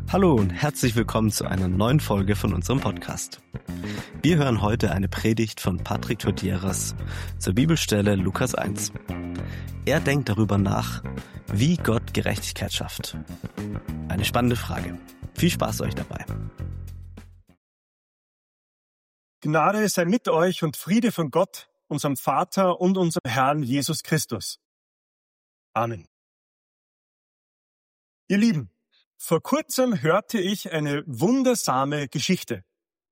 Hallo und herzlich willkommen zu einer neuen Folge von unserem Podcast. Wir hören heute eine Predigt von Patrick Todieras zur Bibelstelle Lukas 1. Er denkt darüber nach, wie Gott Gerechtigkeit schafft. Eine spannende Frage. Viel Spaß euch dabei. Gnade sei mit euch und Friede von Gott, unserem Vater und unserem Herrn Jesus Christus. Amen. Ihr Lieben, vor kurzem hörte ich eine wundersame Geschichte.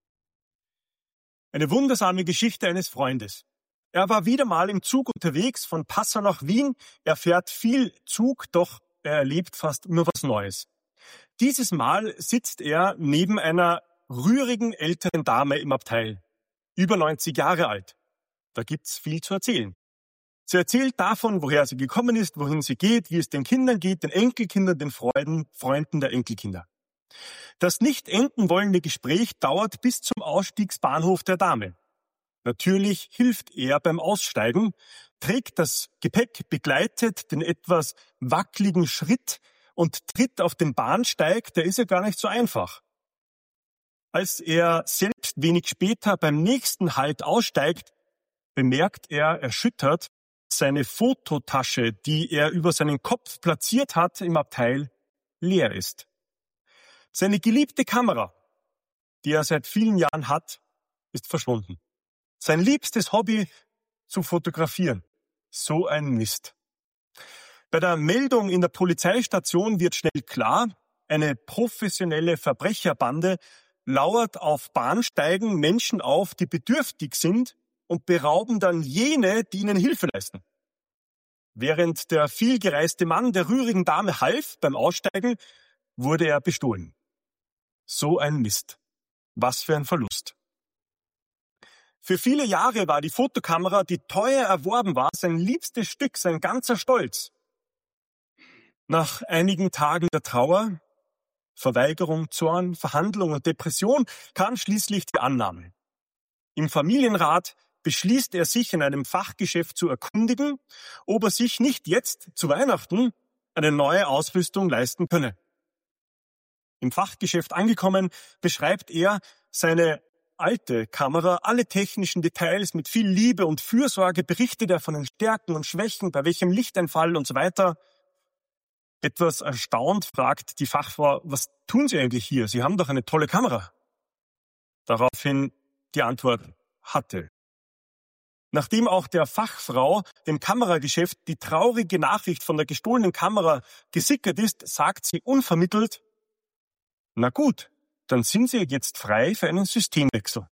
Eine wundersame Geschichte eines Freundes. Er war wieder mal im Zug unterwegs von Passau nach Wien. Er fährt viel Zug, doch er erlebt fast immer was Neues. Dieses Mal sitzt er neben einer rührigen älteren Dame im Abteil. Über 90 Jahre alt. Da gibt's viel zu erzählen. Sie erzählt davon, woher sie gekommen ist, wohin sie geht, wie es den Kindern geht, den Enkelkindern, den Freunden der Enkelkinder. Das nicht enden wollende Gespräch dauert bis zum Ausstiegsbahnhof der Dame. Natürlich hilft er beim Aussteigen, trägt das Gepäck, begleitet den etwas wackeligen Schritt und tritt auf den Bahnsteig, der ist ja gar nicht so einfach. Als er selbst wenig später beim nächsten Halt aussteigt, bemerkt er erschüttert, seine Fototasche, die er über seinen Kopf platziert hat im Abteil, leer ist. Seine geliebte Kamera, die er seit vielen Jahren hat, ist verschwunden. Sein liebstes Hobby, zu fotografieren. So ein Mist. Bei der Meldung in der Polizeistation wird schnell klar, eine professionelle Verbrecherbande lauert auf Bahnsteigen Menschen auf, die bedürftig sind, und berauben dann jene, die ihnen Hilfe leisten. Während der vielgereiste Mann der rührigen Dame half beim Aussteigen, wurde er bestohlen. So ein Mist. Was für ein Verlust. Für viele Jahre war die Fotokamera, die teuer erworben war, sein liebstes Stück, sein ganzer Stolz. Nach einigen Tagen der Trauer, Verweigerung, Zorn, Verhandlung und Depression kam schließlich die Annahme. Im Familienrat beschließt er sich in einem Fachgeschäft zu erkundigen, ob er sich nicht jetzt zu Weihnachten eine neue Ausrüstung leisten könne. Im Fachgeschäft angekommen, beschreibt er seine alte Kamera, alle technischen Details mit viel Liebe und Fürsorge, berichtet er von den Stärken und Schwächen, bei welchem Lichteinfall und so weiter. Etwas erstaunt fragt die Fachfrau, was tun Sie eigentlich hier? Sie haben doch eine tolle Kamera. Daraufhin die Antwort, hatte. Nachdem auch der Fachfrau, dem Kamerageschäft, die traurige Nachricht von der gestohlenen Kamera gesickert ist, sagt sie unvermittelt, na gut, dann sind Sie jetzt frei für einen Systemwechsel.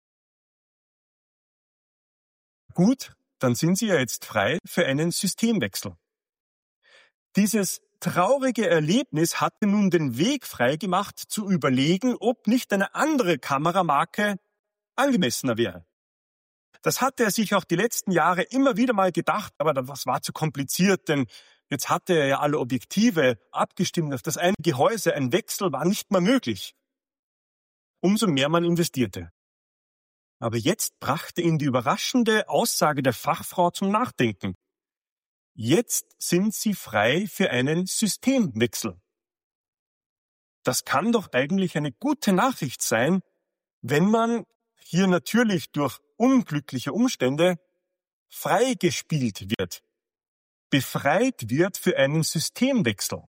Gut, dann sind Sie ja jetzt frei für einen Systemwechsel. Dieses traurige Erlebnis hatte nun den Weg freigemacht, zu überlegen, ob nicht eine andere Kameramarke angemessener wäre. Das hatte er sich auch die letzten Jahre immer wieder mal gedacht, aber das war zu kompliziert, denn jetzt hatte er ja alle Objektive abgestimmt auf das eine Gehäuse, ein Wechsel war nicht mehr möglich. Umso mehr man investierte. Aber jetzt brachte ihn die überraschende Aussage der Fachfrau zum Nachdenken. Jetzt sind Sie frei für einen Systemwechsel. Das kann doch eigentlich eine gute Nachricht sein, wenn man hier natürlich durch unglückliche Umstände freigespielt wird, befreit wird für einen Systemwechsel.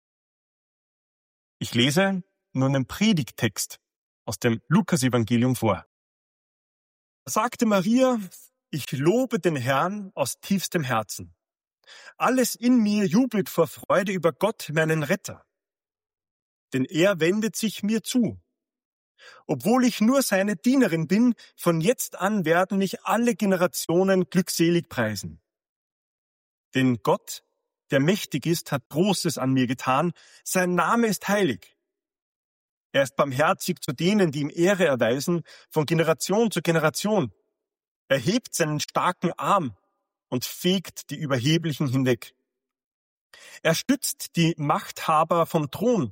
Ich lese nun einen Predigttext aus dem Lukas-Evangelium vor. Da sagte Maria, ich lobe den Herrn aus tiefstem Herzen. Alles in mir jubelt vor Freude über Gott, meinen Retter. Denn er wendet sich mir zu. Obwohl ich nur seine Dienerin bin, von jetzt an werden mich alle Generationen glückselig preisen. Denn Gott, der mächtig ist, hat Großes an mir getan. Sein Name ist heilig. Er ist barmherzig zu denen, die ihm Ehre erweisen, von Generation zu Generation. Er hebt seinen starken Arm und fegt die Überheblichen hinweg. Er stürzt die Machthaber vom Thron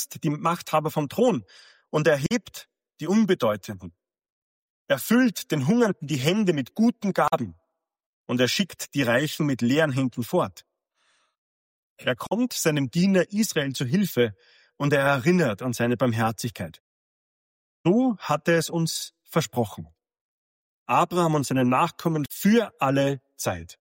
und erhebt die Unbedeutenden. Er füllt den Hungernden die Hände mit guten Gaben und er schickt die Reichen mit leeren Händen fort. Er kommt seinem Diener Israel zu Hilfe und er erinnert an seine Barmherzigkeit. So hat er es uns versprochen. Abraham und seine Nachkommen für alle Zeit.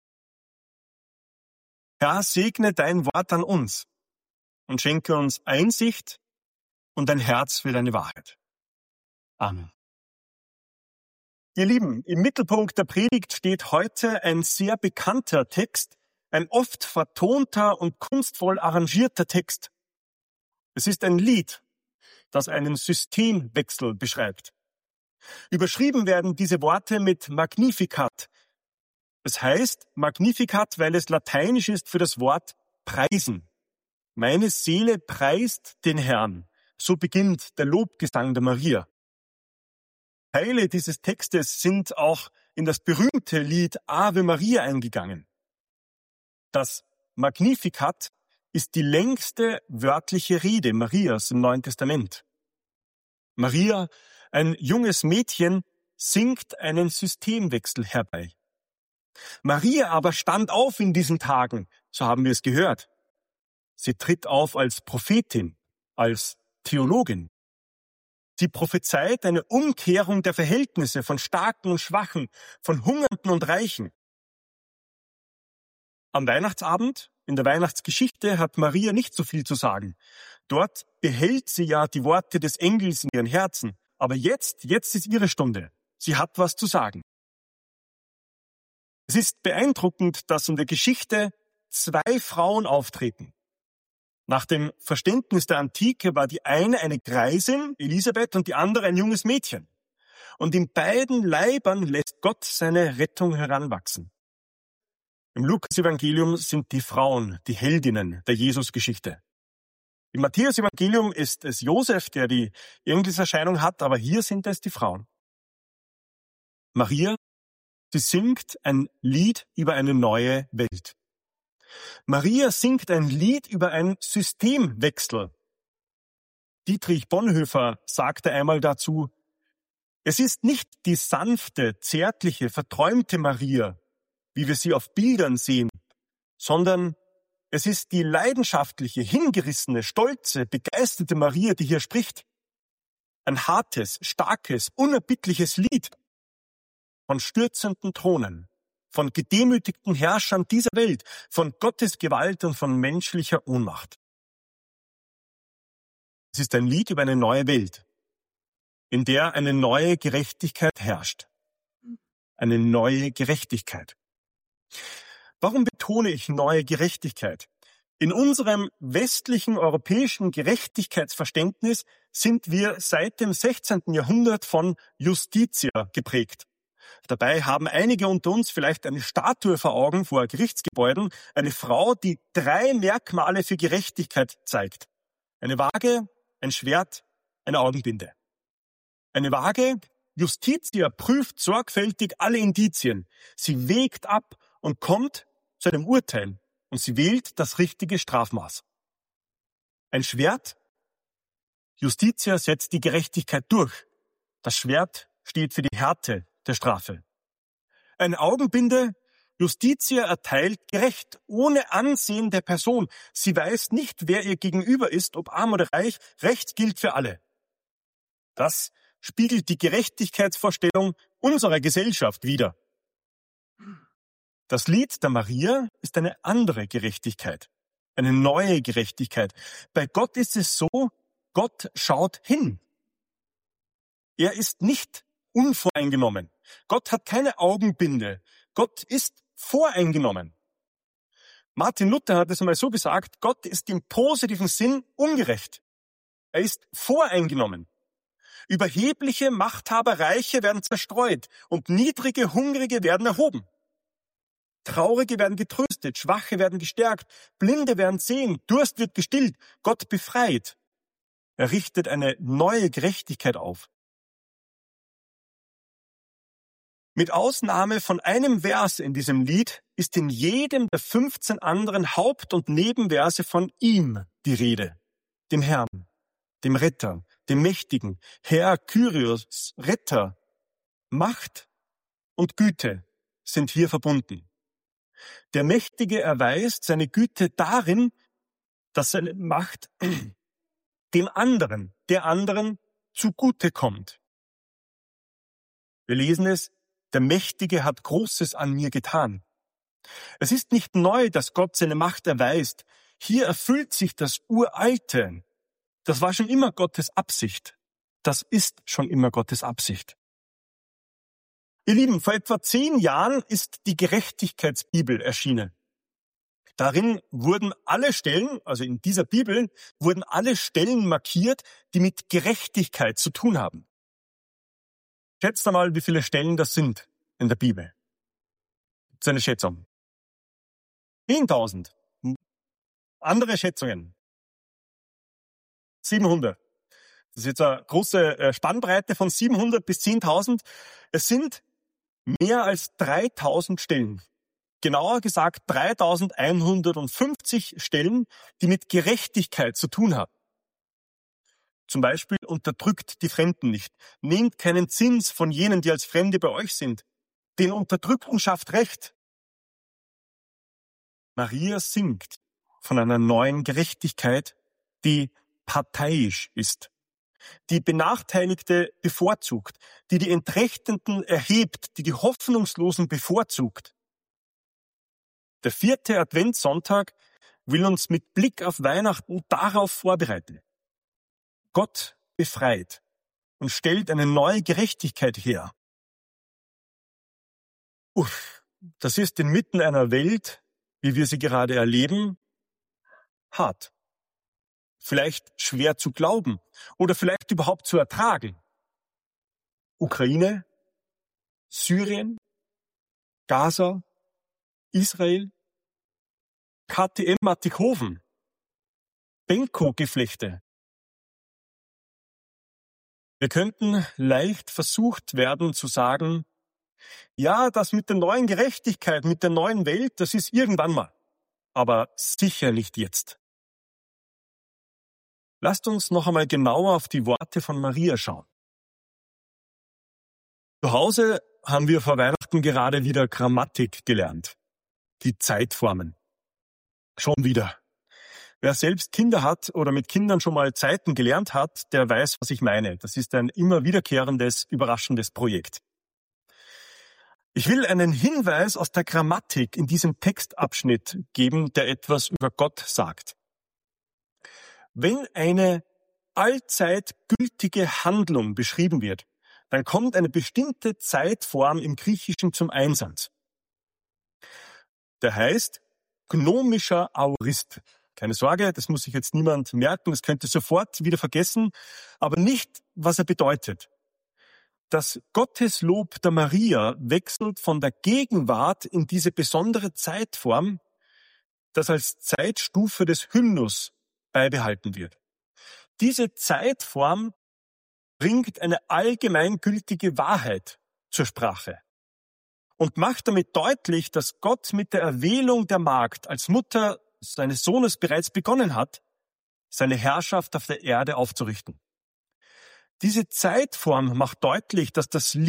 Herr, segne dein Wort an uns und schenke uns Einsicht und ein Herz für deine Wahrheit. Amen. Ihr Lieben, im Mittelpunkt der Predigt steht heute ein sehr bekannter Text, ein oft vertonter und kunstvoll arrangierter Text. Es ist ein Lied, das einen Systemwechsel beschreibt. Überschrieben werden diese Worte mit Magnificat. Es heißt Magnificat, weil es lateinisch ist für das Wort preisen. Meine Seele preist den Herrn. So beginnt der Lobgesang der Maria. Teile dieses Textes sind auch in das berühmte Lied Ave Maria eingegangen. Das Magnificat ist die längste wörtliche Rede Marias im Neuen Testament. Maria, ein junges Mädchen, singt einen Systemwechsel herbei. Maria aber stand auf in diesen Tagen, so haben wir es gehört. Sie tritt auf als Prophetin, als Theologin. Sie prophezeit eine Umkehrung der Verhältnisse von Starken und Schwachen, von Hungernden und Reichen. Am Weihnachtsabend, in der Weihnachtsgeschichte, hat Maria nicht so viel zu sagen. Dort behält sie ja die Worte des Engels in ihren Herzen. Aber jetzt ist ihre Stunde. Sie hat was zu sagen. Es ist beeindruckend, dass in der Geschichte 2 Frauen auftreten. Nach dem Verständnis der Antike war die eine Greisin, Elisabeth, und die andere ein junges Mädchen. Und in beiden Leibern lässt Gott seine Rettung heranwachsen. Im Lukas-Evangelium sind die Frauen die Heldinnen der Jesus-Geschichte. Im Matthäus-Evangelium ist es Josef, der die Engelserscheinung hat, aber hier sind es die Frauen. Maria, sie singt ein Lied über eine neue Welt. Maria singt ein Lied über einen Systemwechsel. Dietrich Bonhoeffer sagte einmal dazu, es ist nicht die sanfte, zärtliche, verträumte Maria, wie wir sie auf Bildern sehen, sondern es ist die leidenschaftliche, hingerissene, stolze, begeisterte Maria, die hier spricht. Ein hartes, starkes, unerbittliches Lied von stürzenden Thronen, von gedemütigten Herrschern dieser Welt, von Gottes Gewalt und von menschlicher Ohnmacht. Es ist ein Lied über eine neue Welt, in der eine neue Gerechtigkeit herrscht. Eine neue Gerechtigkeit. Warum betone ich neue Gerechtigkeit? In unserem westlichen europäischen Gerechtigkeitsverständnis sind wir seit dem 16. Jahrhundert von Justitia geprägt. Dabei haben einige unter uns vielleicht eine Statue vor Augen vor Gerichtsgebäuden, eine Frau, die 3 Merkmale für Gerechtigkeit zeigt. Eine Waage, ein Schwert, eine Augenbinde. Eine Waage, Justitia prüft sorgfältig alle Indizien. Sie wägt ab und kommt zu einem Urteil und sie wählt das richtige Strafmaß. Ein Schwert, Justitia setzt die Gerechtigkeit durch. Das Schwert steht für die Härte der Strafe. Eine Augenbinde, Justitia erteilt gerecht, ohne Ansehen der Person. Sie weiß nicht, wer ihr gegenüber ist, ob arm oder reich. Recht gilt für alle. Das spiegelt die Gerechtigkeitsvorstellung unserer Gesellschaft wider. Das Lied der Maria ist eine andere Gerechtigkeit, eine neue Gerechtigkeit. Bei Gott ist es so, Gott schaut hin. Er ist nicht unvoreingenommen. Gott hat keine Augenbinde. Gott ist voreingenommen. Martin Luther hat es einmal so gesagt, Gott ist im positiven Sinn ungerecht. Er ist voreingenommen. Überhebliche Machthaber, Reiche werden zerstreut und niedrige, Hungrige werden erhoben. Traurige werden getröstet, Schwache werden gestärkt, Blinde werden sehen, Durst wird gestillt, Gott befreit. Er richtet eine neue Gerechtigkeit auf. Mit Ausnahme von einem Vers in diesem Lied ist in jedem der 15 anderen Haupt- und Nebenverse von ihm die Rede, dem Herrn, dem Retter, dem Mächtigen, Herr, Kyrios, Retter. Macht und Güte sind hier verbunden. Der Mächtige erweist seine Güte darin, dass seine Macht der anderen zugutekommt. Wir lesen es, der Mächtige hat Großes an mir getan. Es ist nicht neu, dass Gott seine Macht erweist. Hier erfüllt sich das Uralte. Das war schon immer Gottes Absicht. Das ist schon immer Gottes Absicht. Ihr Lieben, vor etwa 10 Jahren ist die Gerechtigkeitsbibel erschienen. Darin wurden alle Stellen, also in dieser Bibel, wurden alle Stellen markiert, die mit Gerechtigkeit zu tun haben. Schätzt einmal, wie viele Stellen das sind in der Bibel. Das ist eine Schätzung. 10.000. Andere Schätzungen. 700. Das ist jetzt eine große Spannbreite von 700 bis 10.000. Es sind mehr als 3.000 Stellen. Genauer gesagt 3.150 Stellen, die mit Gerechtigkeit zu tun haben. Zum Beispiel unterdrückt die Fremden nicht. Nehmt keinen Zins von jenen, die als Fremde bei euch sind. Den Unterdrückten schafft Recht. Maria singt von einer neuen Gerechtigkeit, die parteiisch ist, die Benachteiligte bevorzugt, die die Entrechteten erhebt, die die Hoffnungslosen bevorzugt. Der 4. Adventssonntag will uns mit Blick auf Weihnachten darauf vorbereiten. Gott befreit und stellt eine neue Gerechtigkeit her. Das ist inmitten einer Welt, wie wir sie gerade erleben, hart. Vielleicht schwer zu glauben oder vielleicht überhaupt zu ertragen. Ukraine, Syrien, Gaza, Israel, KTM Mattighofen, Benko-Geflechte. Wir könnten leicht versucht werden zu sagen, ja, das mit der neuen Gerechtigkeit, mit der neuen Welt, das ist irgendwann mal, aber sicher nicht jetzt. Lasst uns noch einmal genauer auf die Worte von Maria schauen. Zu Hause haben wir vor Weihnachten gerade wieder Grammatik gelernt. Die Zeitformen. Schon wieder. Wer selbst Kinder hat oder mit Kindern schon mal Zeiten gelernt hat, der weiß, was ich meine. Das ist ein immer wiederkehrendes, überraschendes Projekt. Ich will einen Hinweis aus der Grammatik in diesem Textabschnitt geben, der etwas über Gott sagt. Wenn eine allzeit gültige Handlung beschrieben wird, dann kommt eine bestimmte Zeitform im Griechischen zum Einsatz. Der heißt gnomischer Aorist. Keine Sorge, das muss sich jetzt niemand merken, das könnt ihr sofort wieder vergessen, aber nicht, was er bedeutet. Das Gotteslob der Maria wechselt von der Gegenwart in diese besondere Zeitform, das als Zeitstufe des Hymnus beibehalten wird. Diese Zeitform bringt eine allgemeingültige Wahrheit zur Sprache und macht damit deutlich, dass Gott mit der Erwählung der Magd als Mutter seines Sohnes bereits begonnen hat, seine Herrschaft auf der Erde aufzurichten. Diese Zeitform macht deutlich, dass das im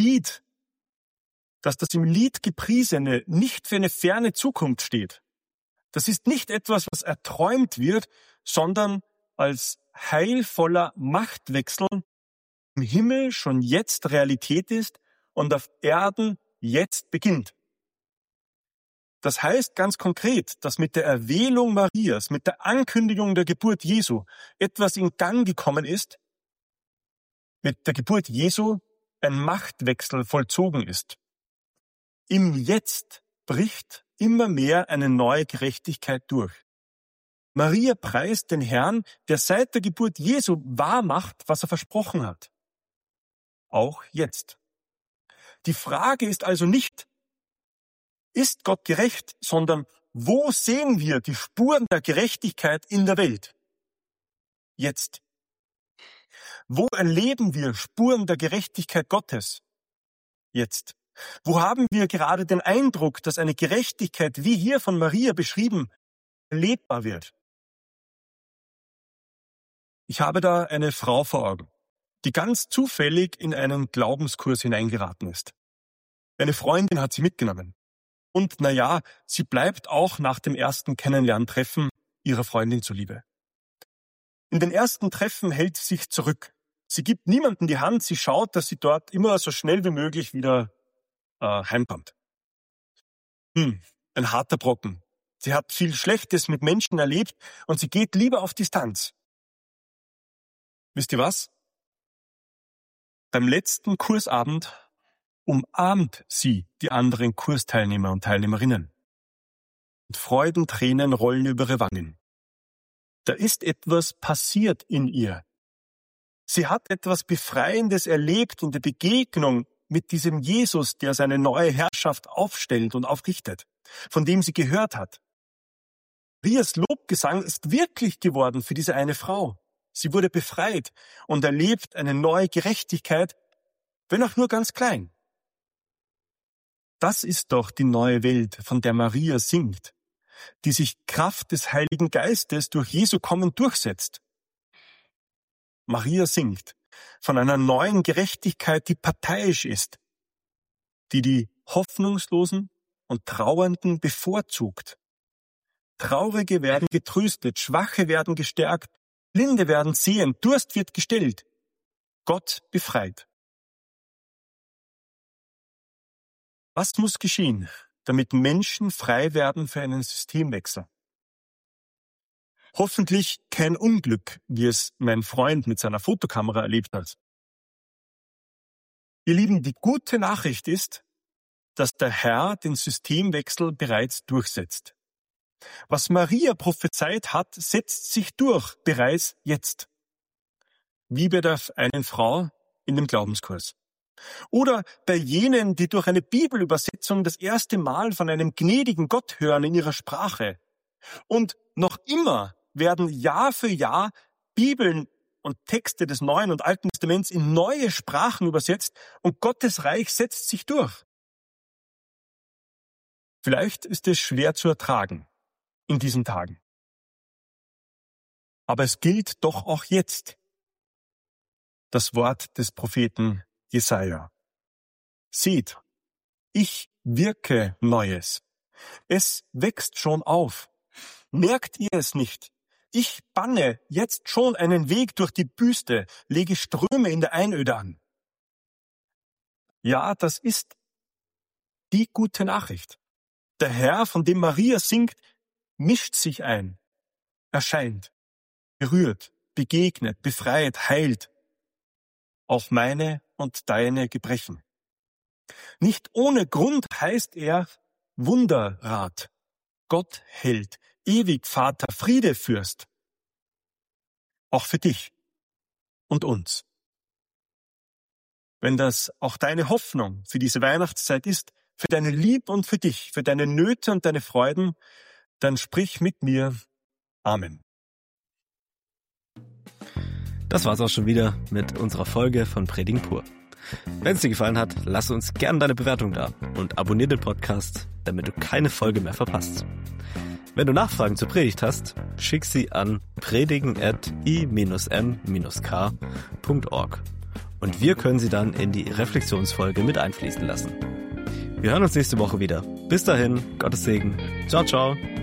Lied Gepriesene nicht für eine ferne Zukunft steht. Das ist nicht etwas, was erträumt wird, sondern als heilvoller Machtwechsel im Himmel schon jetzt Realität ist und auf Erden jetzt beginnt. Das heißt ganz konkret, dass mit der Erwählung Marias, mit der Ankündigung der Geburt Jesu etwas in Gang gekommen ist, mit der Geburt Jesu ein Machtwechsel vollzogen ist. Im Jetzt bricht immer mehr eine neue Gerechtigkeit durch. Maria preist den Herrn, der seit der Geburt Jesu wahrmacht, was er versprochen hat. Auch jetzt. Die Frage ist also nicht, ist Gott gerecht, sondern wo sehen wir die Spuren der Gerechtigkeit in der Welt? Jetzt. Wo erleben wir Spuren der Gerechtigkeit Gottes? Jetzt. Wo haben wir gerade den Eindruck, dass eine Gerechtigkeit, wie hier von Maria beschrieben, erlebbar wird? Ich habe da eine Frau vor Augen, die ganz zufällig in einen Glaubenskurs hineingeraten ist. Eine Freundin hat sie mitgenommen. Und sie bleibt auch nach dem ersten Kennenlerntreffen ihrer Freundin zuliebe. In den ersten Treffen hält sie sich zurück. Sie gibt niemandem die Hand, sie schaut, dass sie dort immer so schnell wie möglich wieder heimkommt. Ein harter Brocken. Sie hat viel Schlechtes mit Menschen erlebt und sie geht lieber auf Distanz. Wisst ihr was? Beim letzten Kursabend umarmt sie die anderen Kursteilnehmer und Teilnehmerinnen. Und Freudentränen rollen über ihre Wangen. Da ist etwas passiert in ihr. Sie hat etwas Befreiendes erlebt in der Begegnung mit diesem Jesus, der seine neue Herrschaft aufstellt und aufrichtet, von dem sie gehört hat. Marias Lobgesang ist wirklich geworden für diese eine Frau. Sie wurde befreit und erlebt eine neue Gerechtigkeit, wenn auch nur ganz klein. Das ist doch die neue Welt, von der Maria singt, die sich Kraft des Heiligen Geistes durch Jesu Kommen durchsetzt. Maria singt von einer neuen Gerechtigkeit, die parteiisch ist, die die Hoffnungslosen und Trauernden bevorzugt. Traurige werden getröstet, Schwache werden gestärkt, Blinde werden sehen, Durst wird gestillt. Gott befreit. Was muss geschehen, damit Menschen frei werden für einen Systemwechsel? Hoffentlich kein Unglück, wie es mein Freund mit seiner Fotokamera erlebt hat. Ihr Lieben, die gute Nachricht ist, dass der Herr den Systemwechsel bereits durchsetzt. Was Maria prophezeit hat, setzt sich durch, bereits jetzt. Wie bei der einen Frau in dem Glaubenskurs. Oder bei jenen, die durch eine Bibelübersetzung das erste Mal von einem gnädigen Gott hören in ihrer Sprache. Und noch immer werden Jahr für Jahr Bibeln und Texte des Neuen und Alten Testaments in neue Sprachen übersetzt und Gottes Reich setzt sich durch. Vielleicht ist es schwer zu ertragen in diesen Tagen. Aber es gilt doch auch jetzt das Wort des Propheten Jesaja. Seht, ich wirke Neues. Es wächst schon auf. Merkt ihr es nicht? Ich banne jetzt schon einen Weg durch die Wüste, lege Ströme in der Einöde an. Ja, das ist die gute Nachricht. Der Herr, von dem Maria singt, mischt sich ein, erscheint, berührt, begegnet, befreit, heilt. Auch meine und deine Gebrechen. Nicht ohne Grund heißt er Wunderrat, Gott Held, ewig Vater, Friedefürst. Auch für dich und uns. Wenn das auch deine Hoffnung für diese Weihnachtszeit ist, für deine Liebe und für dich, für deine Nöte und deine Freuden, dann sprich mit mir. Amen. Das war's auch schon wieder mit unserer Folge von Predigen pur. Wenn es dir gefallen hat, lass uns gerne deine Bewertung da und abonniere den Podcast, damit du keine Folge mehr verpasst. Wenn du Nachfragen zur Predigt hast, schick sie an predigen@i-m-k.org und wir können sie dann in die Reflexionsfolge mit einfließen lassen. Wir hören uns nächste Woche wieder. Bis dahin, Gottes Segen. Ciao, ciao.